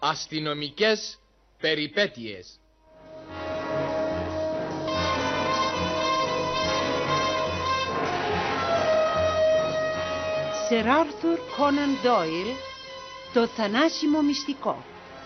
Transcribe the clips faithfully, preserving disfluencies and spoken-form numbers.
Αστυνομικές περιπέτειες. Σερ Άρθουρ Κόναν Ντόιλ, το θανάσιμο μυστικό.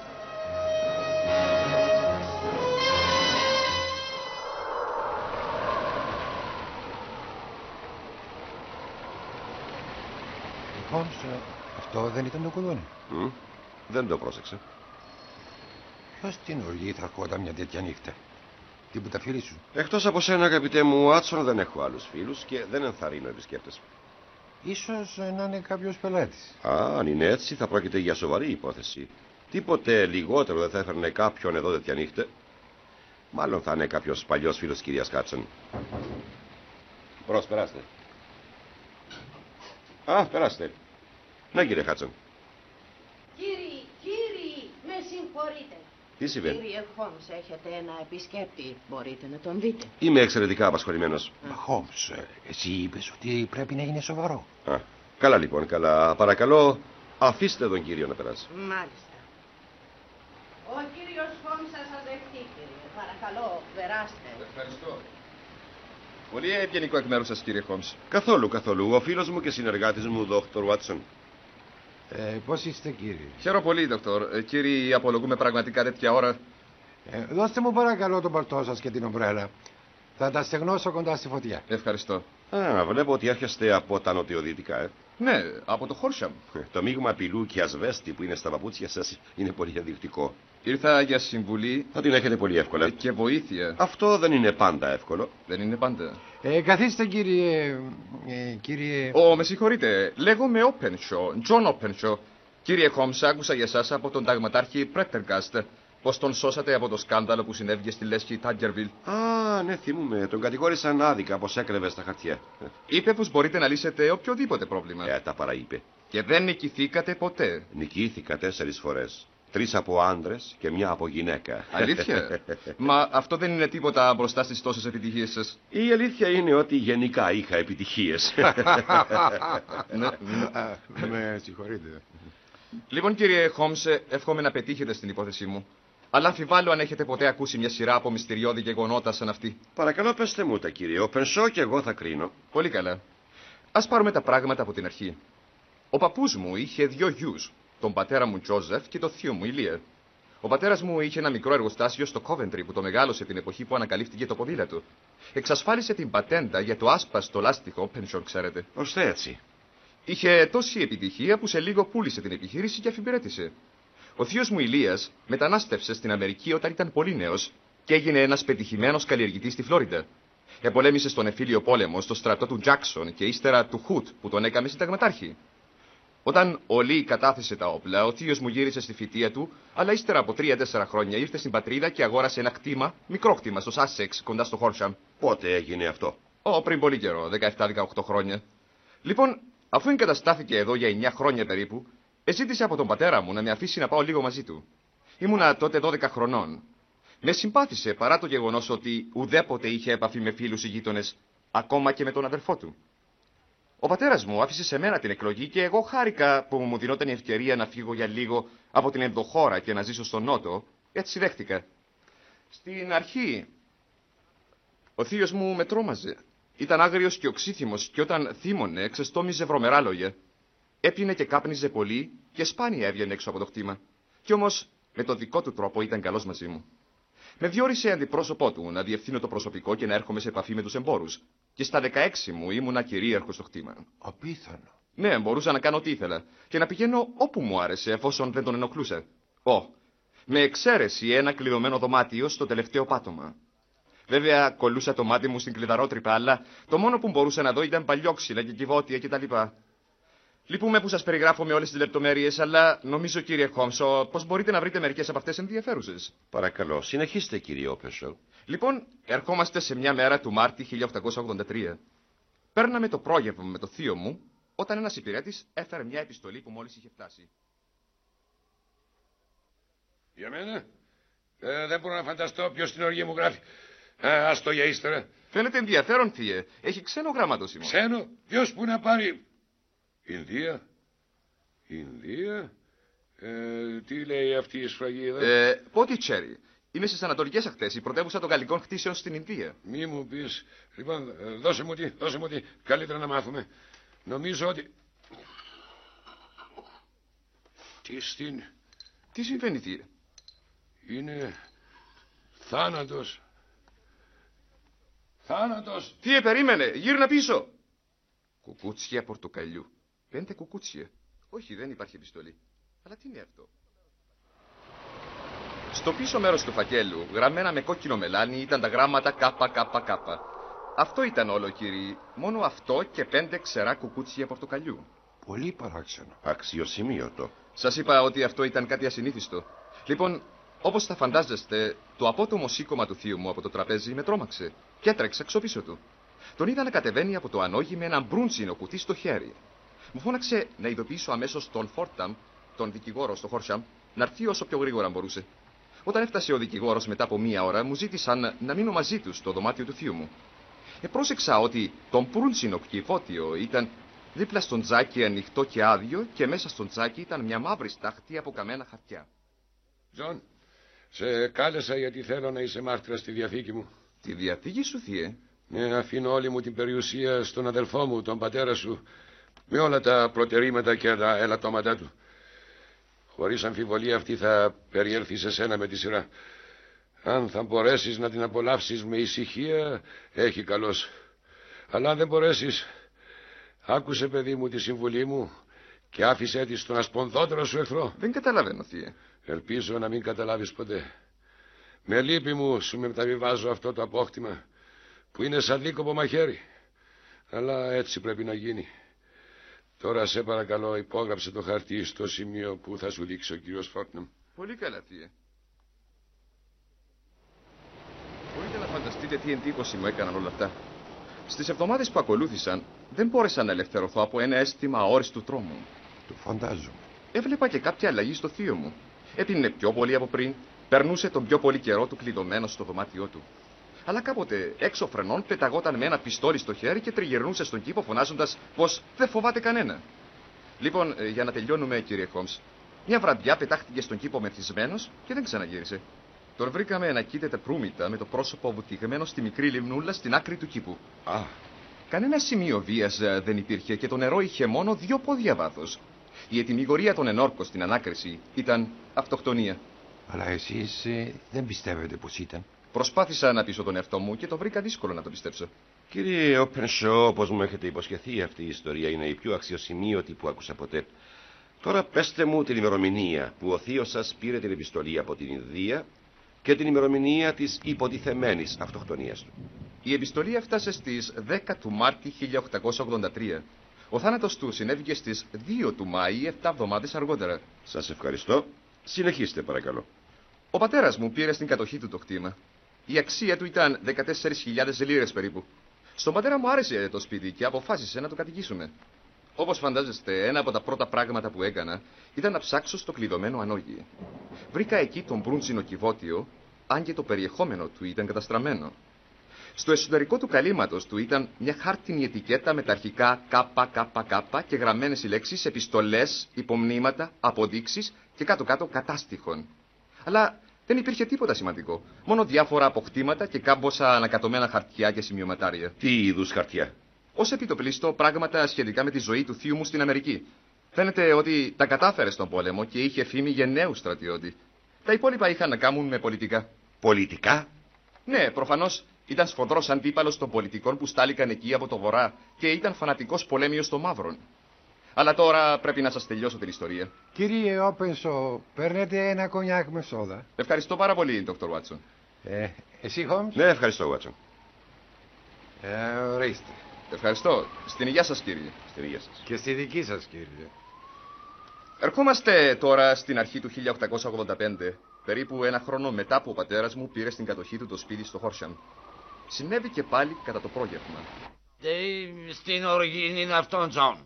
Χόμς, αυτό δεν ήταν το κουδούνι. Mm, δεν το πρόσεξα. Ποιος στην οργή θα ερχόταν μια τέτοια νύχτα? Τίποτα φίλοι σου? Εκτός από σένα, αγαπητέ μου, Άτσον, δεν έχω άλλους φίλους και δεν ενθαρρύνω επισκέπτες. Ίσως να είναι κάποιος πελάτης. Α, αν είναι έτσι, θα πρόκειται για σοβαρή υπόθεση. Τίποτε λιγότερο δεν θα έφερνε κάποιον εδώ τέτοια νύχτα. Μάλλον θα είναι κάποιος παλιός φίλος της κυρίας Κάτσον. Μπρος, περάστε. Α, περάστε. Ναι, κύριε Χάτσον. Κύριοι, κύριοι, με συγχωρείτε. Τι συμβαίνει? Κύριε Χόμς, έχετε ένα επισκέπτη. Μπορείτε να τον δείτε. Είμαι εξαιρετικά απασχολημένος. Μα Χόμς, εσύ είπες ότι πρέπει να είναι σοβαρό. Α, καλά λοιπόν, καλά. Παρακαλώ, αφήστε τον κύριο να περάσει. Μάλιστα. Ο κύριος Χόμς θα σας δεχτεί, κύριε. Παρακαλώ, περάστε. Ευχαριστώ. Πολύ ευγενικό εκ μέρους σας, κύριε Χόμς. Καθόλου, καθόλου. Ο φίλος μου και συνεργάτης μου, δόκτωρ Βάτσον. Ε, πώς είστε, κύριε? Χαίρομαι πολύ, δόκτωρ. Ε, κύριοι, απολογούμε πραγματικά τέτοια ώρα. Ε, δώστε μου παρακαλώ τον παλτό σας και την ομπρέλα. Θα τα στεγνώσω κοντά στη φωτιά. Ευχαριστώ. Α, βλέπω ότι έρχεστε από τα νοτιοδυτικά, ε. Ναι, από το Χόρσαμ. Το μείγμα πυλού και ασβέστη που είναι στα παπούτσια σας είναι πολύ ενδεικτικό. Ήρθα για συμβουλή. Θα την έχετε πολύ εύκολα. Και βοήθεια. Αυτό δεν είναι πάντα εύκολο. Δεν είναι πάντα. Ε, καθίστε, κύριε... Ε, κύριε... Ω, με συγχωρείτε. Λέγομαι Όπενσο, Τζον Όπενσο. Κύριε Χόμς, άκουσα για εσάς από τον ταγματάρχη Πρέπτεργκαστ πως τον σώσατε από το σκάνδαλο που συνέβηκε στη λέσχη Τάγκερβιλ. Α, ναι, θυμούμαι. Τον κατηγόρησαν άδικα πως έκλεβε στα χαρτιά. Είπε πως μπορείτε να λύσετε οποιοδήποτε πρόβλημα. Ε, τα παραείπε. Και δεν νικηθήκατε ποτέ. Νικήθηκα τέσσερις φορές. Τρεις από άντρες και μια από γυναίκα. Αλήθεια? Μα αυτό δεν είναι τίποτα μπροστά στις τόσες επιτυχίες σας. Η αλήθεια είναι ότι γενικά είχα επιτυχίες. Με συγχωρείτε. Λοιπόν, κύριε Χόμς, εύχομαι να πετύχετε στην υπόθεσή μου. Αλλά αμφιβάλλω αν έχετε ποτέ ακούσει μια σειρά από μυστηριώδη γεγονότα σαν αυτή. Παρακαλώ, πέστε μου τα, κύριε. Ο Πενσό και εγώ θα κρίνω. Πολύ καλά. Ας πάρουμε τα πράγματα από την αρχή. Ο παππούς μου είχε δύο γιους. Τον πατέρα μου Τζόζεφ και το θείο μου Ηλία. Ο πατέρας μου είχε ένα μικρό εργοστάσιο στο Κόβεντρι που το μεγάλωσε την εποχή που ανακαλύφθηκε το ποδήλατο. Εξασφάλισε την πατέντα για το άσπαστο λάστιχο, πενσιόν, ξέρετε. Ώστε έτσι. Είχε τόση επιτυχία που σε λίγο πούλησε την επιχείρηση και αφιπηρέτησε. Ο θείος μου Ηλίας μετανάστευσε στην Αμερική όταν ήταν πολύ νέος και έγινε ένας πετυχημένος καλλιεργητής στη Φλόριντα. Επολέμησε στον εμφύλιο πόλεμο στο στρατό του Τζάκσον και ύστερα του Χουτ που τον έκαμε συνταγματάρχη. Όταν ο Λί κατάθεσε τα όπλα, ο θείος μου γύρισε στη φοιτεία του, αλλά ύστερα από τρία-τέσσερα χρόνια ήρθε στην πατρίδα και αγόρασε ένα κτήμα, μικρό κτήμα στο Σάσεξ, κοντά στο Χόρσαμ. Πότε έγινε αυτό? Ω, πριν πολύ καιρό, δεκαεπτά δεκαοκτώ χρόνια. Λοιπόν, αφού εγκαταστάθηκε εδώ για εννιά χρόνια περίπου, ζήτησε από τον πατέρα μου να με αφήσει να πάω λίγο μαζί του. Ήμουνα τότε δώδεκα χρονών. Με συμπάθησε παρά το γεγονός ότι ουδέποτε είχε επαφή με φίλους ή γείτονες, ακόμα και με τον αδερφό του. Ο πατέρας μου άφησε σε μένα την εκλογή και εγώ χάρηκα που μου δινόταν η ευκαιρία να φύγω για λίγο από την ενδοχώρα και να ζήσω στον νότο, έτσι δέχτηκα. Στην αρχή, ο θείος μου με τρόμαζε. Ήταν άγριος και οξύθυμος και όταν θύμωνε ξεστόμιζε βρωμερά λόγια. Έπινε και κάπνιζε πολύ και σπάνια έβγαινε έξω από το κτήμα. Κι όμως με τον δικό του τρόπο ήταν καλός μαζί μου. Με διόρισε αντιπρόσωπό του να διευθύνω το προσωπικό και να έρχομαι σε επαφή με τους εμπόρους. Και στα δεκαέξι μου ήμουνα κυρίαρχος στο κτήμα. Απίθανο. Ναι, μπορούσα να κάνω ό,τι ήθελα και να πηγαίνω όπου μου άρεσε εφόσον δεν τον ενοχλούσα. Ω, με εξαίρεση ένα κλειδωμένο δωμάτιο στο τελευταίο πάτωμα. Βέβαια, κολλούσα το μάτι μου στην κλειδαρότρυπα, αλλά το μόνο που μπορούσα να δω ήταν παλιόξυλα και κυβότια κτλ. Λυπούμε που σας περιγράφω με όλες τις λεπτομέρειες, αλλά νομίζω, κύριε Χόμσο, πως μπορείτε να βρείτε μερικές από αυτές ενδιαφέρουσες. Παρακαλώ, συνεχίστε, κύριε Όπενσο. Λοιπόν, ερχόμαστε σε μια μέρα του Μάρτη χίλια οκτακόσια ογδόντα τρία. Παίρναμε το πρόγευμα με το θείο μου, όταν ένας υπηρέτης έφερε μια επιστολή που μόλις είχε φτάσει. Για μένα? Ε, δεν μπορώ να φανταστώ ποιος την οργή μου γράφει. Ε, ας το για ύστερα. Φαίνεται ενδιαφέρον, θεία. Έχει ξένο γράμμα το σήμα. Ξένο? Ποιος που να πάρει? Ινδία? Ινδία? Ε, τι λέει αυτή η σφραγίδα? Ε, Πόντιτσέρι. Είναι στις ανατολικές ακτές, η πρωτεύουσα των γαλλικών χτίσεων στην Ινδία. Μη μου πεις. Λοιπόν, ε, δώσε μου τι, δώσε μου τι. Καλύτερα να μάθουμε. Νομίζω ότι... Τι στην... Τι συμβαίνει, τι? Είναι... θάνατος. Θάνατος. Τι, περίμενε, γύρνα πίσω. Κουκούτσια πορτοκαλιού. Πέντε κουκούτσια. Όχι, δεν υπάρχει επιστολή. Αλλά τι είναι αυτό? Στο πίσω μέρος του φακέλου, γραμμένα με κόκκινο μελάνι, ήταν τα γράμματα ΚΚΚ. Αυτό ήταν όλο, κύριοι. Μόνο αυτό και πέντε ξερά κουκούτσια πορτοκαλιού. Πολύ παράξενο. Αξιοσημείωτο. Σας είπα ότι αυτό ήταν κάτι ασυνήθιστο. Λοιπόν, όπως θα φαντάζεστε, το απότομο σήκωμα του θείου μου από το τραπέζι με τρόμαξε και έτρεξα ξοπίσω του. Τον είδα να κατεβαίνει από το ανόγι με ένα μπρούντσινο κουτί στο χέρι. Μου φώναξε να ειδοποιήσω αμέσως τον Φόρταμ, τον δικηγόρο στο Χόρσαμ, να έρθει όσο πιο γρήγορα μπορούσε. Όταν έφτασε ο δικηγόρος μετά από μία ώρα, μου ζήτησαν να μείνω μαζί του στο δωμάτιο του θείου μου. Επρόσεξα ότι το μπρούντσινο κυβότιο ήταν δίπλα στον τζάκι ανοιχτό και άδειο και μέσα στον τζάκι ήταν μια μαύρη στάχτη από καμένα χαρτιά. Τζον, σε κάλεσα γιατί θέλω να είσαι μάρτυρας στη διαθήκη μου. Τη διαθήκη σου, θείε? Ναι, αφήνω όλη μου την περιουσία στον αδελφό μου, τον πατέρα σου, με όλα τα προτερήματα και τα ελαττώματά του. Χωρίς αμφιβολία αυτή θα περιέλθει σε σένα με τη σειρά. Αν θα μπορέσεις να την απολαύσεις με ησυχία, έχει καλώς. Αλλά αν δεν μπορέσεις, άκουσε, παιδί μου, τη συμβουλή μου και άφησέ τη στον ασπονδότερο σου εχθρό. Δεν καταλαβαίνω, θείε. Ελπίζω να μην καταλάβεις ποτέ. Με λύπη μου σου μεταβιβάζω αυτό το απόκτημα που είναι σαν δίκοπο μαχαίρι. Αλλά έτσι πρέπει να γίνει. Τώρα σε παρακαλώ υπόγραψε το χαρτί στο σημείο που θα σου δείξει ο κύριος Φόρτναμ. Πολύ καλά, θείε. Μπορείτε να φανταστείτε τι εντύπωση μου έκαναν όλα αυτά. Στις εβδομάδες που ακολούθησαν δεν μπόρεσα να ελευθερωθώ από ένα αίσθημα αόριστου τρόμου. Το φαντάζομαι. Έβλεπα και κάποια αλλαγή στο θείο μου. Έπινε πιο πολύ από πριν, περνούσε τον πιο πολύ καιρό του κλειδωμένο στο δωμάτιό του. Αλλά κάποτε έξω φρενών πεταγόταν με ένα πιστόλι στο χέρι και τριγυρνούσε στον κήπο φωνάζοντας πως δεν φοβάται κανένα. Λοιπόν, για να τελειώνουμε, κύριε Χόμς, μια βραδιά πετάχτηκε στον κήπο μεθυσμένος και δεν ξαναγύρισε. Τον βρήκαμε να κοίταται προύμητα με το πρόσωπο βουτυγμένο στη μικρή λιμνούλα στην άκρη του κήπου. Α, Κανένα σημείο βίας δεν υπήρχε και το νερό είχε μόνο δύο πόδια βάθος. Η ετοιμιγορία των ενόρκων στην ανάκριση ήταν αυτοκτονία. Αλλά εσείς ε, δεν πιστεύετε πως ήταν? Προσπάθησα να πείσω τον εαυτό μου και το βρήκα δύσκολο να το πιστέψω. κύριε Όπενσο, όπως μου έχετε υποσχεθεί, αυτή η ιστορία είναι η πιο αξιοσημείωτη που άκουσα ποτέ. Τώρα πέστε μου την ημερομηνία που ο θείος σας πήρε την επιστολή από την Ινδία και την ημερομηνία της υποτιθεμένης αυτοκτονίας του. Η επιστολή έφτασε στις δέκα του Μάρτη χίλια οκτακόσια ογδόντα τρία. Ο θάνατος του συνέβηκε στις δύο του Μάη, επτά εβδομάδες αργότερα. Σας ευχαριστώ. Συνεχίστε παρακαλώ. Ο πατέρας μου πήρε στην κατοχή του το κτήμα. Η αξία του ήταν δεκατέσσερις χιλιάδες λίρες περίπου. Στον πατέρα μου άρεσε το σπίτι και αποφάσισε να το κατοικήσουμε. Όπως φαντάζεστε, ένα από τα πρώτα πράγματα που έκανα ήταν να ψάξω στο κλειδωμένο ανόγι. Βρήκα εκεί τον μπρούντσινο κυβότιο, αν και το περιεχόμενο του ήταν καταστραμμένο. Στο εσωτερικό του καλύματος του ήταν μια χάρτινη ετικέτα με τα αρχικά ΚΚΚ και γραμμένες οι λέξεις επιστολές, υπομνήματα, αποδείξεις και κάτω-κάτω κατάστιχων. Αλλά δεν υπήρχε τίποτα σημαντικό. Μόνο διάφορα αποκτήματα και κάμποσα ανακατωμένα χαρτιά και σημειωματάρια. Τι είδους χαρτιά? Ως επιτοπλίστο, πράγματα σχετικά με τη ζωή του θείου μου στην Αμερική. Φαίνεται ότι τα κατάφερε στον πόλεμο και είχε φήμη γενναίου στρατιώτη. Τα υπόλοιπα είχαν να κάνουν με πολιτικά. Πολιτικά? Ναι, προφανώς ήταν σφοδρός αντίπαλος των πολιτικών που στάληκαν εκεί από το βορρά και ήταν φανατικός πολέμιος των μαύρων. Αλλά τώρα πρέπει να σας τελειώσω την ιστορία. Κύριε Όπενσο, παίρνετε ένα κονιάκ με σόδα? Ευχαριστώ πάρα πολύ, Δόκτωρ Βάτσον. Ε, εσύ, Χόμς? Ναι, ευχαριστώ, Βάτσον. Ε, ορίστε. Ευχαριστώ. Στην υγεία σας, κύριε. Στην υγεία σας. Και στη δική σας, κύριε. Ερχόμαστε τώρα στην αρχή του χίλια οκτακόσια ογδόντα πέντε, περίπου ένα χρόνο μετά που ο πατέρας μου πήρε στην κατοχή του το σπίτι στο Χόρσαμ. Συνέβη και πάλι κατά το πρόγευμα. Τι στην οργή είναι αυτόν, Τζον?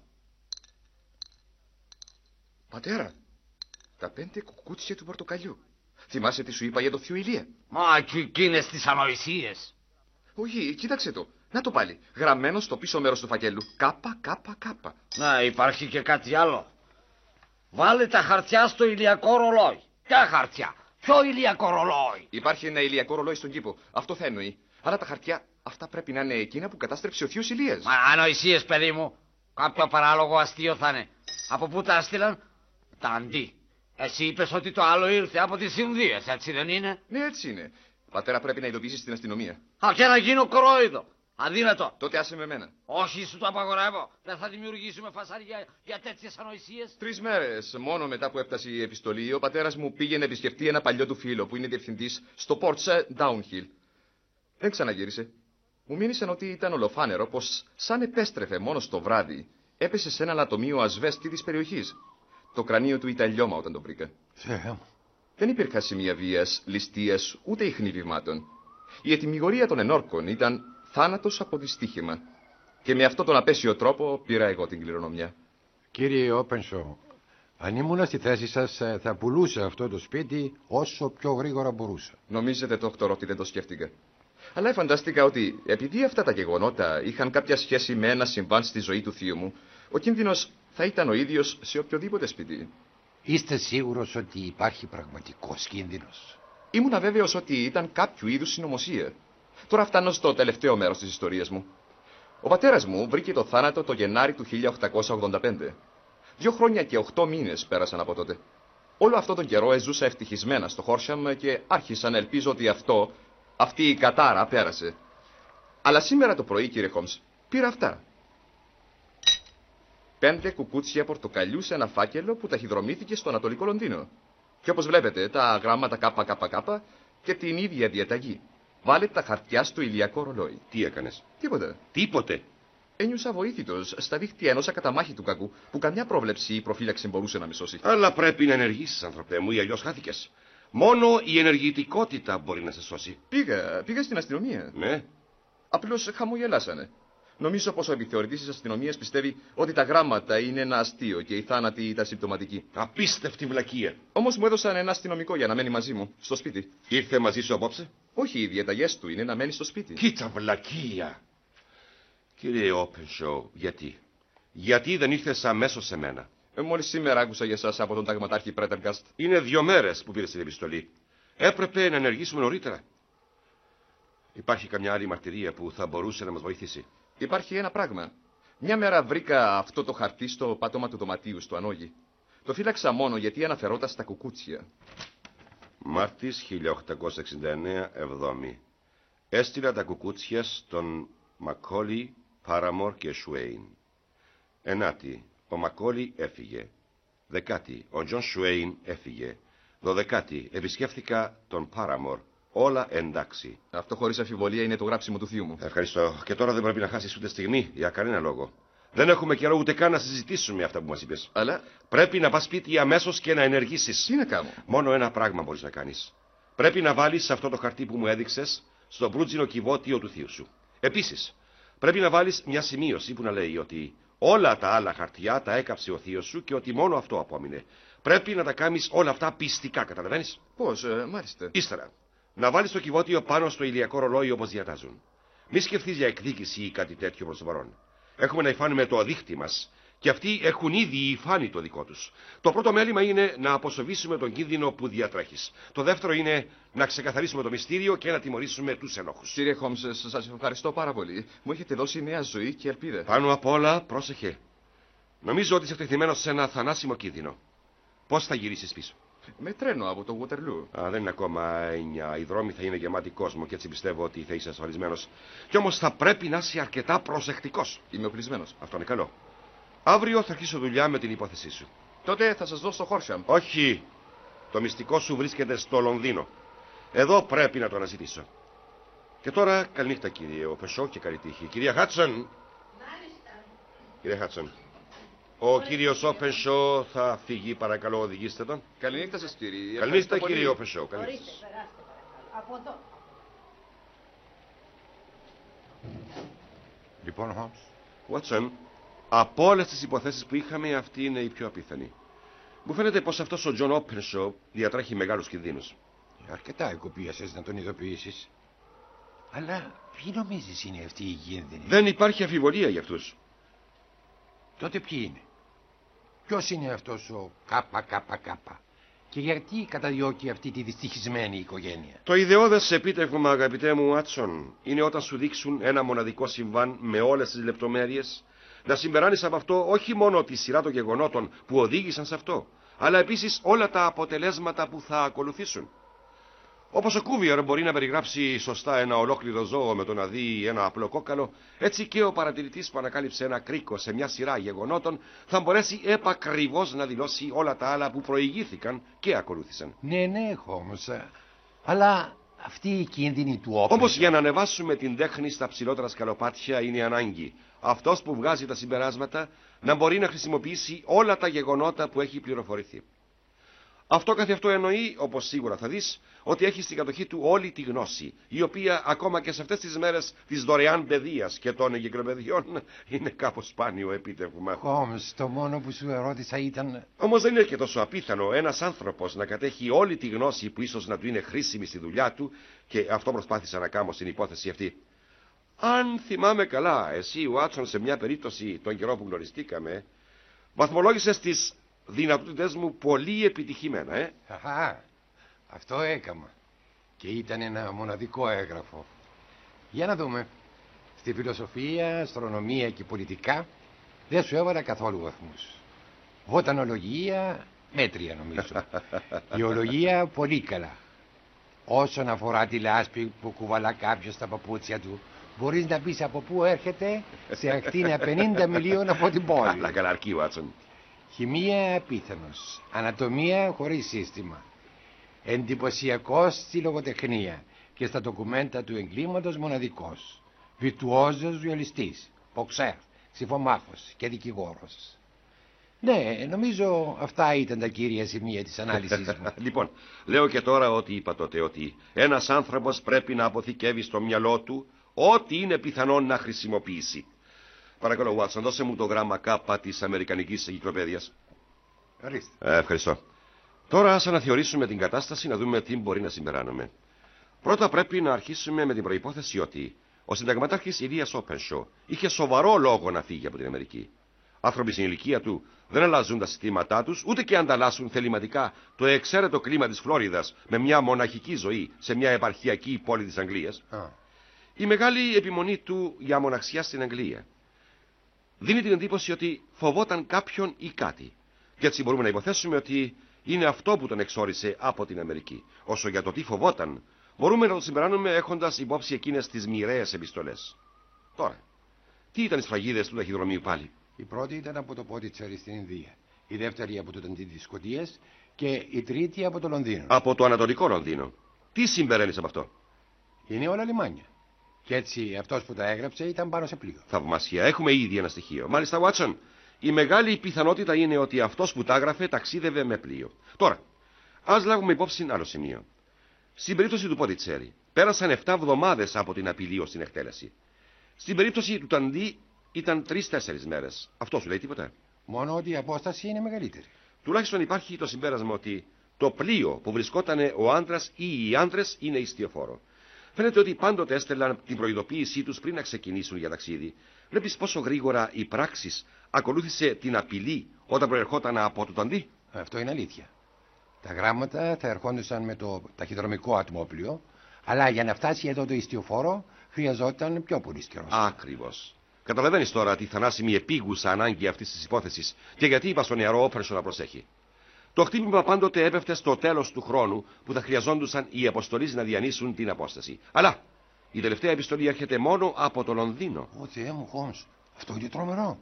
Πατέρα, τα πέντε κουκούτσια του πορτοκαλιού. Θυμάσαι τι σου είπα για το θείο Ηλία? Μα και εκείνες τις ανοησίες. Όχι, κοίταξε το. Να το πάλι. Γραμμένο στο πίσω μέρος του φακέλου. Κάπα, κάπα, κάπα. Να, υπάρχει και κάτι άλλο. Βάλε τα χαρτιά στο ηλιακό ρολόι. Ποια χαρτιά? Ποιο ηλιακό ρολόι? Υπάρχει ένα ηλιακό ρολόι στον κήπο. Αυτό θα εννοεί. Αλλά τα χαρτιά αυτά πρέπει να είναι εκείνα που κατάστρεψε ο θείος Ηλίας. Μα ανοησίες, παιδί μου. Κάποιο παράλογο αστείο θα είναι. Από πού τα έστειλαν? Τα αντί. Εσύ είπες ότι το άλλο ήρθε από τις Ινδίες, έτσι δεν είναι? Ναι, έτσι είναι. Πατέρα, πρέπει να ειδοποιήσεις την αστυνομία. Α, και να γίνω κορόιδο. Αδύνατο. Τότε άσε με μένα. Όχι, σου το απαγορεύω. Δεν θα δημιουργήσουμε φασαρία για τέτοιες ανοησίες. Τρεις μέρες μόνο μετά που έφτασε η επιστολή, ο πατέρας μου πήγε να επισκεφτεί ένα παλιό του φίλο που είναι διευθυντής στο Πόρτσε Downhill. Δεν ξαναγύρισε. Μου μίλησαν ότι ήταν ολοφάνερο πως σαν επέστρεφε μόνο στο βράδυ, έπεσε σε ένα λατομείο ασβέστη της περιοχής. Το κρανίο του ήταν λιώμα όταν το βρήκα. Θεέ. Δεν υπήρχαν σημεία βίας, ληστείας, ούτε ιχνηλευμάτων. Η ετυμηγορία των ενόρκων ήταν θάνατος από δυστύχημα. Και με αυτόν τον απέσιο τρόπο πήρα εγώ την κληρονομιά. Κύριε Όπενσο, αν ήμουν στη θέση σας θα πουλούσα αυτό το σπίτι όσο πιο γρήγορα μπορούσα. Νομίζετε, δόκτωρο, ότι δεν το σκέφτηκα? Αλλά φαντάστηκα ότι επειδή αυτά τα γεγονότα είχαν κάποια σχέση με ένα συμβάν στη ζωή του θείου μου, ο κίνδυνος θα ήταν ο ίδιος σε οποιοδήποτε σπίτι. Είστε σίγουρος ότι υπάρχει πραγματικός κίνδυνος? Ήμουν βέβαιος ότι ήταν κάποιου είδους συνωμοσία. Τώρα φτάνω στο τελευταίο μέρος της ιστορίας μου. Ο πατέρας μου βρήκε το θάνατο το Γενάρη του χίλια οκτακόσια ογδόντα πέντε. Δύο χρόνια και οχτώ μήνες πέρασαν από τότε. Όλο αυτόν τον καιρό έζουσα ευτυχισμένα στο Χόρσαμ και άρχισα να ελπίζω ότι αυτό, αυτή η κατάρα πέρασε. Αλλά σήμερα το πρωί, κύριε Χόμς, πήρα αυτά. Πέντε κουκούτσια πορτοκαλιού σε ένα φάκελο που ταχυδρομήθηκε στο Ανατολικό Λονδίνο. Και όπως βλέπετε, τα γράμματα ΚΚΚ και την ίδια διαταγή. Βάλε τα χαρτιά στο ηλιακό ρολόι. Τι έκανες? Τίποτα. Τίποτε. Ένιωσα βοήθητος στα δίχτυα ενός ακαταμάχητου κακού που καμιά πρόβλεψη ή προφύλαξη μπορούσε να με σώσει. Αλλά πρέπει να ενεργήσεις, άνθρωπε μου, ή αλλιώς χάθηκες. Μόνο η ενεργητικότητα μπορεί να σε σώσει. Πήγα, πήγα στην αστυνομία. Ναι. Απλώς χαμογελάσανε. Νομίζω πως ο επιθεωρητής της αστυνομίας πιστεύει ότι τα γράμματα είναι ένα αστείο και οι θάνατοι ήταν συμπτωματικοί. Απίστευτη βλακεία. Όμως μου έδωσαν ένα αστυνομικό για να μένει μαζί μου, στο σπίτι. Ήρθε μαζί σου απόψε? Όχι, οι διαταγές του είναι να μένει στο σπίτι. Κοίτα βλακεία. Κύριε Όπενσο, γιατί? Γιατί δεν ήρθες αμέσως σε μένα? Ε, μόλις σήμερα άκουσα για εσάς από τον ταγματάρχη Πρέτεργαστ. Είναι δύο μέρες που πήρες την επιστολή. Έπρεπε να ενεργήσουμε νωρίτερα. Υπάρχει καμιά άλλη μαρτυρία που θα μπορούσε να μας βοηθήσει? Υπάρχει ένα πράγμα. Μια μέρα βρήκα αυτό το χαρτί στο πάτωμα του δωματίου στο Ανόγι. Το φύλαξα μόνο γιατί αναφερόταν στα κουκούτσια. Μάρτης χίλια οκτακόσια εξήντα εννέα, εβδόμη. Έστειλα τα κουκούτσια στον Μακόλι, Πάραμορ και Σουέιν. Ενάτη, ο Μακόλι έφυγε. Δεκάτη, ο Τζον Σουέιν έφυγε. Δωδεκάτη, επισκέφθηκα τον Πάραμορ. Όλα εντάξει. Αυτό χωρίς αμφιβολία είναι το γράψιμο του θείου μου. Ευχαριστώ. Και τώρα δεν πρέπει να χάσεις ούτε στιγμή για κανένα λόγο. Δεν έχουμε καιρό ούτε καν να συζητήσουμε αυτά που μας είπες. Αλλά πρέπει να πας σπίτι αμέσως και να ενεργήσεις. Τι να κάνω? Μόνο ένα πράγμα μπορείς να κάνεις. Πρέπει να βάλεις αυτό το χαρτί που μου έδειξες στο μπρούτζινο κυβότιο του θείου σου. Επίσης, πρέπει να βάλεις μια σημείωση που να λέει ότι όλα τα άλλα χαρτιά τα έκαψε ο θείος σου και ότι μόνο αυτό απόμεινε. Πρέπει να τα κάνεις όλα αυτά πιστικά, καταλαβαίνεις? Πώς, ε, μάλιστα. Ύστερα, να βάλεις το κυβότιο πάνω στο ηλιακό ρολόι όπως διατάζουν. Μη σκεφτείς για εκδίκηση ή κάτι τέτοιο προς το παρόν. Έχουμε να υφάνουμε το αδίχτυ μας και αυτοί έχουν ήδη υφάνει το δικό τους. Το πρώτο μέλημα είναι να αποσοβήσουμε τον κίνδυνο που διατρέχεις. Το δεύτερο είναι να ξεκαθαρίσουμε το μυστήριο και να τιμωρήσουμε τους ενόχους. Κύριε Χόμς, σας ευχαριστώ πάρα πολύ. Μου έχετε δώσει νέα ζωή και ελπίδα. Πάνω απ' όλα, πρόσεχε. Νομίζω ότι είσαι εκτεθειμένος σε ένα θανάσιμο κίνδυνο. Πώς θα γυρίσεις πίσω? Με τρένο από το Waterloo. Α, δεν είναι ακόμα εννιά. Οι δρόμοι θα είναι γεμάτοι κόσμο και έτσι πιστεύω ότι θα είσαι ασφαλισμένος. Κι όμως θα πρέπει να είσαι αρκετά προσεκτικός. Είμαι οπλισμένος. Αυτό είναι καλό. Αύριο θα αρχίσω δουλειά με την υπόθεσή σου. Τότε θα σας δώσω στο Χόρσαμ. Όχι. Το μυστικό σου βρίσκεται στο Λονδίνο. Εδώ πρέπει να το αναζητήσω. Και τώρα καληνύχτα, κύριε Οπενσο, και καλή τύχη. Κυρία Χάτσον. Μάλιστα. Κυρία Χάτσον. Ο κύριος Όπενσο θα φύγει, παρακαλώ, οδηγήστε τον. Καληνύχτα σας, κύριε. Καληνύχτα, κύριε Όπενσο. Ορίστε, περάστε παρακαλώ. Από εδώ. Λοιπόν, Χόμς. Βάτσον, από όλες τις υποθέσεις που είχαμε, αυτή είναι η πιο απίθανη. Μου φαίνεται πως αυτός ο Τζον Όπενσο διατρέχει μεγάλους κινδύνους. Αρκετά εκοπίασες να τον ειδοποιήσεις. Αλλά ποιοι νομίζεις είναι αυτοί οι κίνδυνοι? Δεν υπάρχει αμφιβολία για αυτούς. Τότε ποιοι είναι? Ποιος είναι αυτός ο κάπα κάπα κάπα και γιατί καταδιώκει αυτή τη δυστυχισμένη οικογένεια? Το ιδεώδες επίτευγμα, αγαπητέ μου Άτσον, είναι όταν σου δείξουν ένα μοναδικό συμβάν με όλες τις λεπτομέρειες, να συμπεράνεις από αυτό όχι μόνο τη σειρά των γεγονότων που οδήγησαν σε αυτό, αλλά επίσης όλα τα αποτελέσματα που θα ακολουθήσουν. Όπως ο Κούβιερ μπορεί να περιγράψει σωστά ένα ολόκληρο ζώο με το να δει ένα απλό κόκαλο, έτσι και ο παρατηρητής που ανακάλυψε ένα κρίκο σε μια σειρά γεγονότων θα μπορέσει επακριβώς να δηλώσει όλα τα άλλα που προηγήθηκαν και ακολούθησαν. Ναι, ναι, Χόμς, αλλά αυτή η κίνδυνη του όπλου... Όμως για να ανεβάσουμε την τέχνη στα ψηλότερα σκαλοπάτια είναι ανάγκη αυτός που βγάζει τα συμπεράσματα να μπορεί να χρησιμοποιήσει όλα τα γεγονότα που έχει πληροφορηθεί. Αυτό καθ' αυτό εννοεί, όπως σίγουρα θα δεις, ότι έχει στην κατοχή του όλη τη γνώση, η οποία ακόμα και σε αυτές τις μέρες της δωρεάν παιδείας και των εγκυκλοπαιδιών είναι κάπως σπάνιο επίτευγμα. Χόμς, το μόνο που σου ερώτησα ήταν... Όμως δεν είναι και τόσο απίθανο ένας άνθρωπος να κατέχει όλη τη γνώση που ίσως να του είναι χρήσιμη στη δουλειά του, και αυτό προσπάθησα να κάνω στην υπόθεση αυτή. Αν θυμάμαι καλά, εσύ, Βάτσον, σε μια περίπτωση τον καιρό που γνωριστήκαμε, βαθμολόγησες τις δυνατότητες μου πολύ επιτυχημένα, ε. Αχα, αυτό έκανα. Και ήταν ένα μοναδικό έγγραφο. Για να δούμε. Στη φιλοσοφία, αστρονομία και πολιτικά δεν σου έβαλα καθόλου βαθμούς. Βοτανολογία, μέτρια νομίζω. Γεωλογία, πολύ καλά. Όσον αφορά τη λάσπη που κουβαλά κάποιος στα παπούτσια του, μπορείς να πεις από πού έρχεται σε ακτίνα πενήντα μιλίων από την πόλη. Αλλά καλά αρκεί, Βάτσον. Χημεία απίθανος, ανατομία χωρίς σύστημα, εντυπωσιακός στη λογοτεχνία και στα ντοκουμέντα του εγκλήματος μοναδικός, βιρτουόζος βιολιστής, ποξέρ, ψηφομάχος και δικηγόρος. Ναι, νομίζω αυτά ήταν τα κύρια σημεία της ανάλυσης μου. Λοιπόν, λέω και τώρα ότι είπα τότε, ότι ένας άνθρωπος πρέπει να αποθηκεύει στο μυαλό του ό,τι είναι πιθανόν να χρησιμοποιήσει. Παρακαλώ, Βάτσον, δώσε μου το γράμμα κάπα της Αμερικανικής Εγκυκλοπαίδειας. Ορίστε. Ε, ευχαριστώ. Τώρα ας αναθεωρήσουμε την κατάσταση να δούμε τι μπορεί να συμπεράνουμε. Πρώτα πρέπει να αρχίσουμε με την προϋπόθεση ότι ο συνταγματάρχης Ηλίας Όπενσο είχε σοβαρό λόγο να φύγει από την Αμερική. Άνθρωποι στην ηλικία του δεν αλλάζουν τα συστήματά τους, ούτε και ανταλλάσσουν θεληματικά το εξαίρετο κλίμα της Φλόριδας με μια μοναχική ζωή σε μια επαρχιακή πόλη της Αγγλίας. Α. Η μεγάλη επιμονή του για μοναξιά στην Αγγλία δίνει την εντύπωση ότι φοβόταν κάποιον ή κάτι. Και έτσι μπορούμε να υποθέσουμε ότι είναι αυτό που τον εξόρισε από την Αμερική. Όσο για το τι φοβόταν, μπορούμε να το συμπεράνουμε έχοντας υπόψη εκείνες τις μοιραίες επιστολές. Τώρα, τι ήταν οι σφραγίδες του ταχυδρομείου πάλι? Η πρώτη ήταν από το Πότιτσερι στην Ινδία, η δεύτερη από το Ταντί της Σκωτίας και η τρίτη από το Λονδίνο. Από το Ανατολικό Λονδίνο. Τι συμπεραίνεις από αυτό? Είναι όλα λιμάνια. Και έτσι αυτός που τα έγραψε ήταν πάνω σε πλοίο. Θαυμασία, έχουμε ήδη ένα στοιχείο. Μάλιστα, Βάτσον, η μεγάλη πιθανότητα είναι ότι αυτός που τα έγραφε ταξίδευε με πλοίο. Τώρα, ας λάβουμε υπόψη άλλο σημείο. Στην περίπτωση του Πότιτσερι, πέρασαν εφτά εβδομάδες από την απειλή ως την εκτέλεση. Στην περίπτωση του Ταντί ήταν τρεις-τέσσερις μέρες. Αυτό σου λέει τίποτα? Μόνο ότι η απόσταση είναι μεγαλύτερη. Τουλάχιστον υπάρχει το συμπέρασμα ότι το πλοίο που βρισκόταν ο άντρας ή οι άντρες είναι ιστιοφόρο. Φαίνεται ότι πάντοτε έστελναν την προειδοποίησή τους πριν να ξεκινήσουν για ταξίδι. Βλέπεις πόσο γρήγορα η πράξης ακολούθησε την απειλή όταν προερχόταν από το Ταντί. Αυτό είναι αλήθεια. Τα γράμματα θα ερχόντουσαν με το ταχυδρομικό ατμόπλιο, αλλά για να φτάσει εδώ το ιστιοφόρο χρειαζόταν πιο πολύ καιρό. Ακριβώς. Καταλαβαίνεις τώρα τη θανάσιμη επίγουσα ανάγκη αυτής της υπόθεσης και γιατί είπα στον νεαρό Όπενσο να προσέχει. Το χτύπημα πάντοτε έπεφτε στο τέλος του χρόνου που θα χρειαζόντουσαν οι αποστολείς να διανύσουν την απόσταση. Αλλά η τελευταία επιστολή έρχεται μόνο από το Λονδίνο. Ω Θεέ μου, Χόμς, αυτό είναι τρομερό.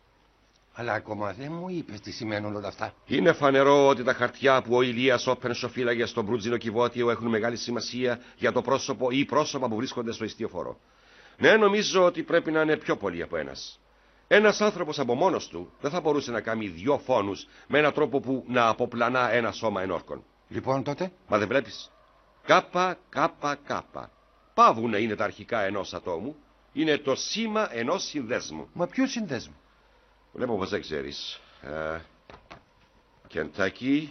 Αλλά ακόμα δεν μου είπες τι σημαίνουν όλα αυτά. Είναι φανερό ότι τα χαρτιά που ο Ηλίας Όπενσο φύλαγε στο Μπρούτζινο Κιβώτιο έχουν μεγάλη σημασία για το πρόσωπο ή πρόσωπα που βρίσκονται στο ιστιοφόρο. Ναι, νομίζω ότι πρέπει να είναι πιο πολλοί από ένας. Ένας άνθρωπος από μόνος του δεν θα μπορούσε να κάνει δυο φόνους με έναν τρόπο που να αποπλανά ένα σώμα ενόρκων. Λοιπόν τότε. Μα δεν βλέπεις? Κάπα, κάπα, κάπα. Παύουν είναι τα αρχικά ενός ατόμου. Είναι το σήμα ενός συνδέσμου. Μα ποιο συνδέσμου? Βλέπω πως δεν ξέρεις. Κεντάκι,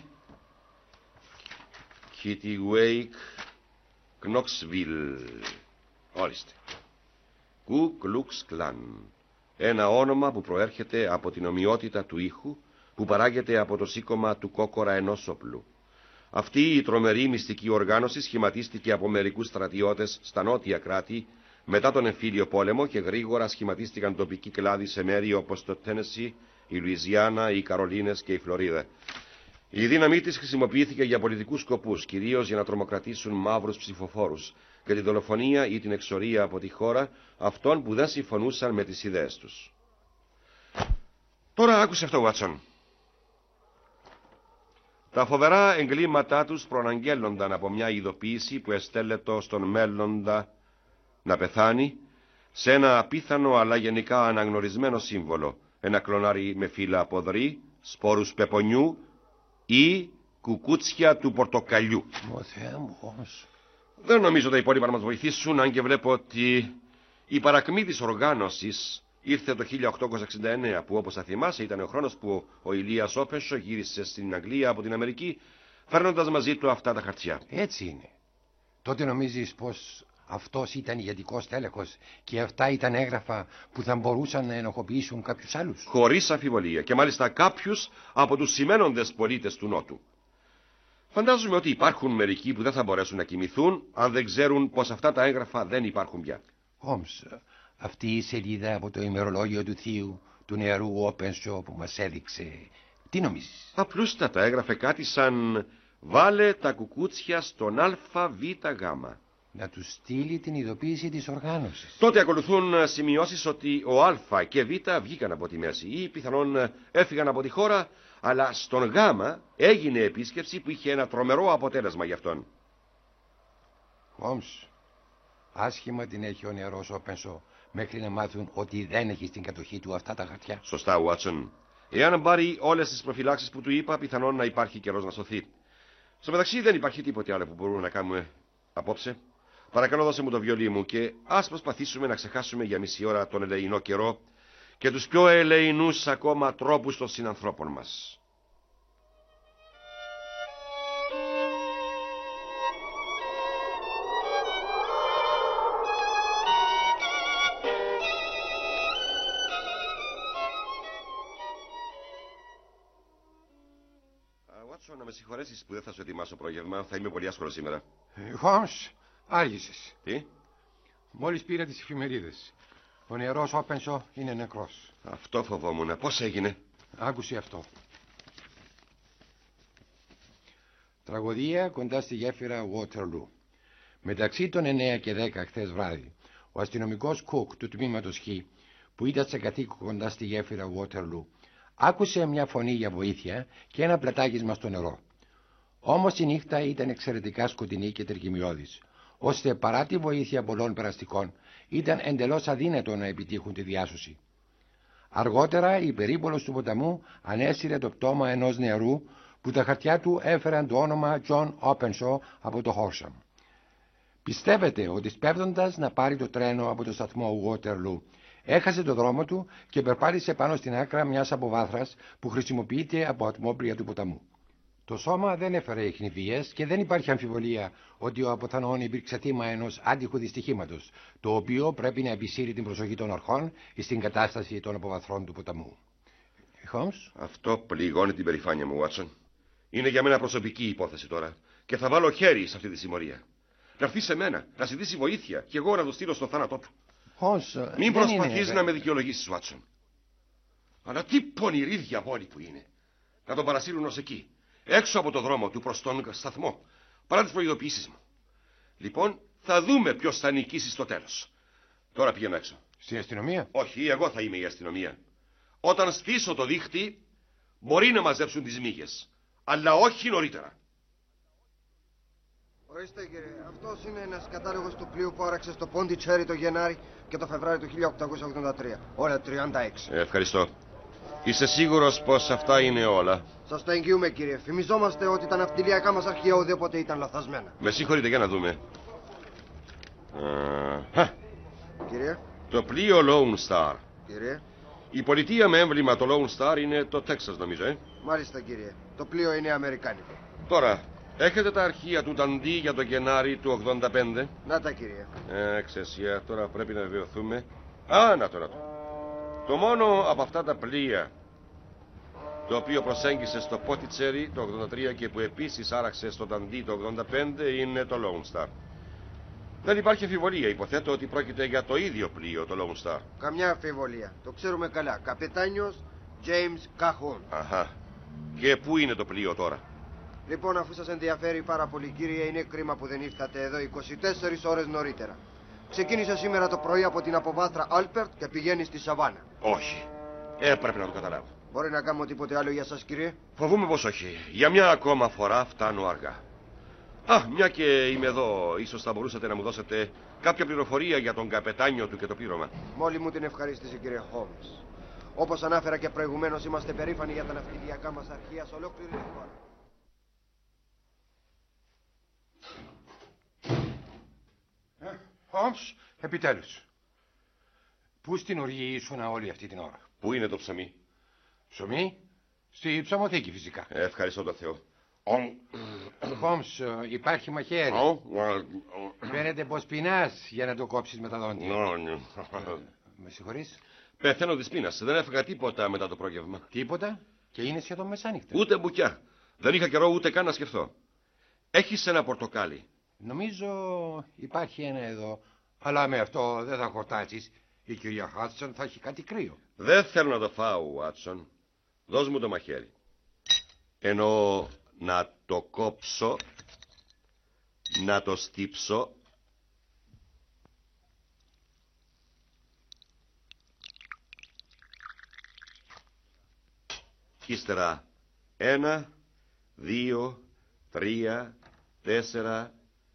Kittiwake, Knoxville. Ορίστε. Ku Klux Klan. Ένα όνομα που προέρχεται από την ομοιότητα του ήχου, που παράγεται από το σήκωμα του κόκορα ενός όπλου. Αυτή η τρομερή μυστική οργάνωση σχηματίστηκε από μερικούς στρατιώτες στα νότια κράτη μετά τον εμφύλιο πόλεμο και γρήγορα σχηματίστηκαν τοπικοί κλάδοι σε μέρη όπως το Τένεσι, η Λουιζιάννα, οι Καρολίνες και η Φλωρίδα. Η δύναμή της χρησιμοποιήθηκε για πολιτικούς σκοπούς, κυρίως για να τρομοκρατήσουν μαύρους ψηφοφόρους και τη δολοφονία ή την εξορία από τη χώρα αυτών που δεν συμφωνούσαν με τις ιδέες τους. Τώρα άκουσε αυτό, Βάτσον. Τα φοβερά εγκλήματά τους προαναγγέλλονταν από μια ειδοποίηση που εστέλετο στον μέλλοντα να πεθάνει σε ένα απίθανο αλλά γενικά αναγνωρισμένο σύμβολο, ένα κλονάρι με φύλλα αποδρή, σπόρους πεπονιού ή κουκούτσια του πορτοκαλιού. Ω Θεέ μου, όμως. Δεν νομίζω τα υπόλοιπα να μας βοηθήσουν, αν και βλέπω ότι η παρακμή της οργάνωσης ήρθε το χίλια οκτακόσια εξήντα εννέα, που όπως θα θυμάσαι ήταν ο χρόνος που ο Ηλίας Όπενσο γύρισε στην Αγγλία από την Αμερική, φέρνοντας μαζί του αυτά τα χαρτιά. Έτσι είναι. Τότε νομίζεις πως αυτός ήταν ηγετικός τέλεχος και αυτά ήταν έγγραφα που θα μπορούσαν να ενοχοποιήσουν κάποιους άλλους? Χωρίς αμφιβολία, και μάλιστα κάποιους από τους σημαίνοντες πολίτες του Νότου. Φαντάζομαι ότι υπάρχουν μερικοί που δεν θα μπορέσουν να κοιμηθούν αν δεν ξέρουν πως αυτά τα έγγραφα δεν υπάρχουν πια. Όμως, αυτή η σελίδα από το ημερολόγιο του θείου του νεαρού Όπενσο που μας έδειξε, τι νομίζεις? Απλούστατα έγραφε κάτι σαν «Βάλε τα κουκούτσια στον ΑΒΓ». Να του στείλει την ειδοποίηση της οργάνωσης. Τότε ακολουθούν σημειώσεις ότι ο Α και Β βγήκαν από τη μέση ή πιθανόν έφυγαν από τη χώρα, αλλά στον Γ έγινε επίσκεψη που είχε ένα τρομερό αποτέλεσμα γι' αυτόν. Όμως, άσχημα την έχει ο νεαρός Όπενσο μέχρι να μάθουν ότι δεν έχει στην κατοχή του αυτά τα χαρτιά. Σωστά, Βάτσον. Εάν πάρει όλες τις προφυλάξεις που του είπα, πιθανόν να υπάρχει καιρός να σωθεί. Στο μεταξύ δεν υπάρχει τίποτε άλλο που μπορούμε να κάνουμε απόψε. Παρακαλώ, δώσε μου το βιολί μου και ας προσπαθήσουμε να ξεχάσουμε για μισή ώρα τον ελεεινό καιρό και τους πιο ελεεινούς ακόμα τρόπους των συνανθρώπων μας. Βάτσον, να με συγχωρέσεις που δεν θα σου ετοιμάσω πρόγευμα. Θα είμαι πολύ άσχολος σήμερα. Χόμς, άργησες. Τι? Μόλις πήρα τις εφημερίδες. Ο νεαρός Όπενσο είναι νεκρός. Αυτό φοβόμουν. Πώς έγινε? Άκουσε αυτό. Τραγωδία κοντά στη γέφυρα Waterloo. Μεταξύ των εννέα και δέκα χθες βράδυ, ο αστυνομικός Κουκ του τμήματος Χ, που ήταν σε κατοίκο κοντά στη γέφυρα Waterloo, άκουσε μια φωνή για βοήθεια και ένα πλατάγισμα στο νερό. Όμως η νύχτα ήταν εξαιρετικά σκοτεινή και τερκυμιώδης, ώστε παρά τη βοήθεια πολλών περαστικών ήταν εντελώς αδύνατο να επιτύχουν τη διάσωση. Αργότερα η περίπολος του ποταμού ανέσυρε το πτώμα ενός νεαρού που τα χαρτιά του έφεραν το όνομα John Όπενσο από το Χόρσαμ. Πιστεύετε ότι σπέβδοντας να πάρει το τρένο από το σταθμό Waterloo, έχασε το δρόμο του και περπάτησε πάνω στην άκρα μιας αποβάθρας που χρησιμοποιείται από ατμόπλια του ποταμού. Το σώμα δεν έφερε ιχνηδίες και δεν υπάρχει αμφιβολία ότι ο αποθανόν υπήρξε θύμα ενός άτυχου δυστυχήματος, το οποίο πρέπει να επισύρει την προσοχή των αρχών στην κατάσταση των αποβαθρών του ποταμού. Χόμς? Αυτό πληγώνει την περηφάνεια μου, Βάτσον. Είναι για μένα προσωπική υπόθεση τώρα και θα βάλω χέρι σε αυτή τη συμμορία. Να έρθει σε μένα, να ζητήσει βοήθεια και εγώ να το στείλω στο θάνατό του. Χόμς, μην προσπαθείς να με δικαιολογήσεις, Βάτσον. Αλλά τι πονηρή διαβόλη που είναι. Να τον παρασύρουν ως εκεί, έξω από το δρόμο του προς τον σταθμό, παρά τις προειδοποιήσεις μου. Λοιπόν, θα δούμε ποιος θα νικήσει στο τέλος. Τώρα πηγαίνω έξω. Στην αστυνομία? Όχι, εγώ θα είμαι η αστυνομία. Όταν σφίσω το δίχτυ, μπορεί να μαζέψουν τις μύγες, αλλά όχι νωρίτερα. Ορίστε κύριε, αυτός είναι ένας κατάλογος του πλοίου που άραξε στο Πόντιτσέρι το Γενάρη και το Φεβράριο του χίλια οκτακόσια ογδόντα τρία. Ώρα τριάντα έξι. Ε, ευχαριστώ. Είσαι σίγουρος πως αυτά είναι όλα? Σας το εγγυούμε κύριε. Φημιζόμαστε ότι τα ναυτιλιακά μας αρχεία ουδέποτε ήταν λαθασμένα. Με συγχωρείτε, για να δούμε. Α, κύριε. Το πλοίο Lone Star. Κύριε. Η πολιτεία με έμβλημα το Lone Star είναι το Τέξας, νομίζω, ε. Μάλιστα κύριε. Το πλοίο είναι αμερικάνικο. Τώρα, έχετε τα αρχεία του Νταντί για το Γενάρη του ογδόντα πέντε? Να τα κύριε. Ε, εξαισία, τώρα πρέπει να βεβαιωθούμε. Α, να το, να το. Το μόνο από αυτά τα πλοία το οποίο προσέγγισε στο Πότιτσερι το ογδόντα τρία και που επίσης άραξε στο Νταντί το ογδόντα πέντε είναι το Lone Star. Δεν υπάρχει αμφιβολία, υποθέτω ότι πρόκειται για το ίδιο πλοίο, το Lone Star. Καμιά αμφιβολία. Το ξέρουμε καλά. Καπετάνιος James Cahoon. Αχα. Και πού είναι το πλοίο τώρα? Λοιπόν, αφού σας ενδιαφέρει πάρα πολύ, κύριε, είναι κρίμα που δεν ήρθατε εδώ είκοσι τέσσερις ώρες νωρίτερα. Ξεκίνησε σήμερα το πρωί από την αποβάθρα Άλπερτ και πηγαίνει στη Σαβάνα. Όχι. Έπρεπε να το καταλάβω. Μπορεί να κάνουμε τίποτε άλλο για σας, κύριε? Φοβούμαι πως όχι. Για μια ακόμα φορά φτάνω αργά. Α, μια και είμαι εδώ, ίσως θα μπορούσατε να μου δώσετε κάποια πληροφορία για τον καπετάνιο του και το πλήρωμα. Μόλι μου την ευχαρίστηση, κύριε Χόμς. Όπως ανάφερα και προηγουμένως, είμαστε περήφανοι για τα ναυτιλιακά μας αρχεία σε ολόκληρη τη χώρα. Χόμς, επιτέλους. Πού στην οργή ήσουν όλη αυτή την ώρα? Πού είναι το ψωμί? Ψωμί? Στη ψωμοθήκη φυσικά. Ε, ευχαριστώ τον Θεό. Χόμς, υπάρχει μαχαίρι. Φαίνεται πως πεινάς για να το κόψεις με τα δόντια. Με συγχωρείς? Πεθαίνω της πείνας. Δεν έφεγα τίποτα μετά το πρόγευμα. Τίποτα? Και είναι σχεδόν μεσάνυχτα. Ούτε μπουκιά. Δεν είχα καιρό ούτε καν να σκεφτώ. Έχεις ένα πορτοκάλι? Νομίζω υπάρχει ένα εδώ. Αλλά με αυτό δεν θα χορτάσεις. Η κυρία Χάτσον θα έχει κάτι κρύο. Δεν θέλω να το φάω, Βάτσον. Δώσ' μου το μαχαίρι. Εννοώ να το κόψω, να το στύψω. Ύστερα ένα, δύο, τρία, τέσσερα,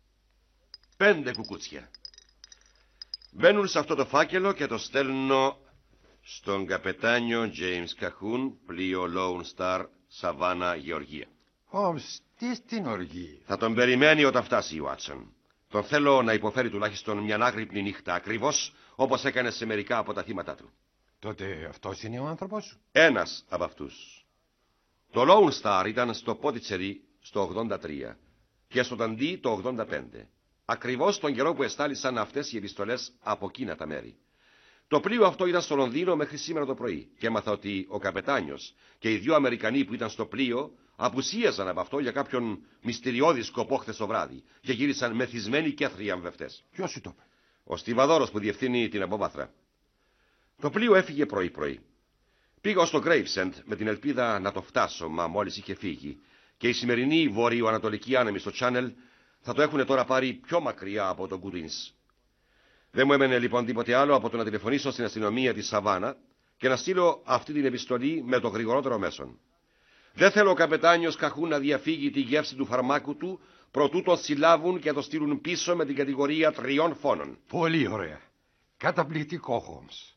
πέντε κουκούτσια. Μπαίνουν σε αυτό το φάκελο και το στέλνω στον καπετάνιο James Cahoon, πλοίο Lone Star, Σαβάνα, Γεωργία. Όμως, τι στην οργή? Θα τον περιμένει όταν φτάσει η Βάτσον. Τον θέλω να υποφέρει τουλάχιστον μια άγρυπνη νύχτα, ακριβώς όπως έκανε σε μερικά από τα θύματα του. Τότε αυτός είναι ο άνθρωπος? Ένας από αυτούς. Το Lone Star ήταν στο Πότιτσερι στο ογδόντα τρία και στο Νταντί το ογδόντα πέντε. Ακριβώς τον καιρό που εστάλησαν αυτές οι επιστολές από εκείνα τα μέρη. Το πλοίο αυτό ήταν στο Λονδίνο μέχρι σήμερα το πρωί και έμαθα ότι ο καπετάνιος και οι δύο Αμερικανοί που ήταν στο πλοίο απουσίαζαν από αυτό για κάποιον μυστηριώδη σκοπό χθες το βράδυ και γύρισαν μεθυσμένοι και θριαμβευτές. Ποιος σου το είπε? Ο στιβαδόρος που διευθύνει την αποβάθρα. Το πλοίο έφυγε πρωί-πρωί. Πήγα ως το Gravesend με την ελπίδα να το φτάσω, μα μόλις είχε φύγει και η σημερινή βορειοανατολική άνεμη στο Channel θα το έχουν τώρα πάρει πιο μακριά από το Goodwins. Δεν μου έμενε λοιπόν τίποτε άλλο από το να τηλεφωνήσω στην αστυνομία της Σαβάνα και να στείλω αυτή την επιστολή με το γρηγορότερο μέσον. Δεν θέλω ο καπετάνιος Καχούν να διαφύγει τη γεύση του φαρμάκου του προτού τον συλλάβουν και το στείλουν πίσω με την κατηγορία τριών φόνων. Πολύ ωραία. Καταπληκτικό, Χόμς.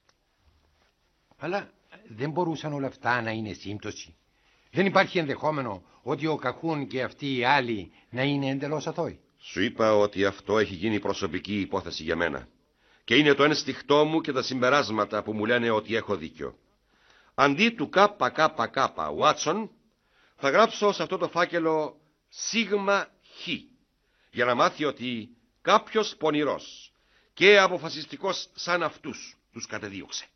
Αλλά δεν μπορούσαν όλα αυτά να είναι σύμπτωση? Δεν υπάρχει ενδεχόμενο ότι ο Καχούν και αυτοί οι άλλοι να είναι εντελώς αθώοι? Σου είπα ότι αυτό έχει γίνει προσωπική υπόθεση για μένα. Και είναι το ένστιχτό μου και τα συμπεράσματα που μου λένε ότι έχω δίκιο. Αντί του ΚΚΚ Watson, θα γράψω σε αυτό το φάκελο σίγμα χ, για να μάθει ότι κάποιος πονηρός και αποφασιστικός σαν αυτούς τους κατεδίωξε.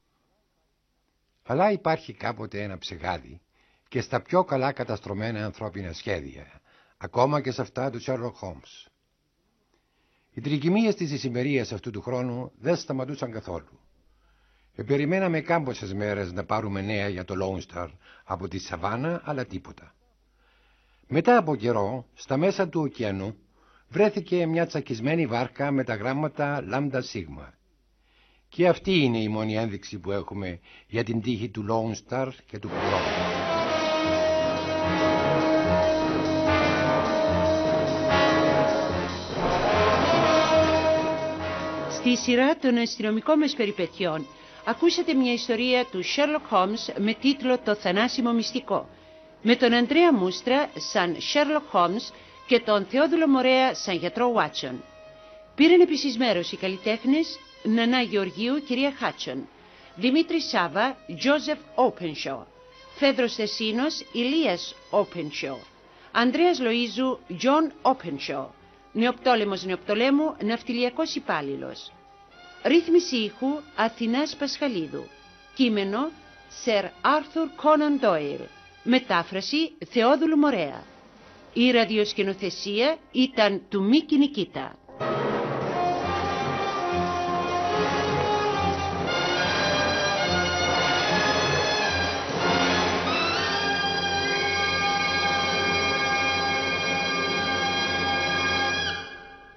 Αλλά υπάρχει κάποτε ένα ψεγάδι και στα πιο καλά καταστρωμένα ανθρώπινα σχέδια, ακόμα και σε αυτά του Sherlock Holmes. Οι τρικυμίες της ησημερίας αυτού του χρόνου δεν σταματούσαν καθόλου. Επεριμέναμε κάμποσες μέρες να πάρουμε νέα για το Lone Star από τη Σαβάνα, αλλά τίποτα. Μετά από καιρό, στα μέσα του ωκεανού, βρέθηκε μια τσακισμένη βάρκα με τα γράμματα Λάμδα Σίγμα. Και αυτή είναι η μόνη ένδειξη που έχουμε για την τύχη του Lone Star και του πληρώματος. Στη σειρά των αστυνομικών μας περιπετειών ακούσατε μια ιστορία του Sherlock Holmes με τίτλο «Το θανάσιμο μυστικό», με τον Ανδρέα Μούστρα σαν Sherlock Holmes και τον Θεόδουλο Μορέα σαν γιατρό Watson. Πήραν επίσης μέρος οι καλλιτέχνες Νανά Γεωργίου, κυρία Χάτσον, Δημήτρη Σάβα, Τζόζεφ Όπενσο, Φέδρος Θεσίνος, Ηλίας Όπενσο, Ανδρέας Λοΐζου, Τζον Όπενσο, Νεοπτόλεμος Νεοπτολέμου, ναυτιλιακός υπάλληλος. Ρύθμιση ήχου Αθηνάς Πασχαλίδου. Κείμενο Σερ Άρθουρ Κόναν Ντόιλ. Μετάφραση Θεόδουλου Μορέα. Η ραδιοσκηνοθεσία ήταν του Μίκη Νικήτα.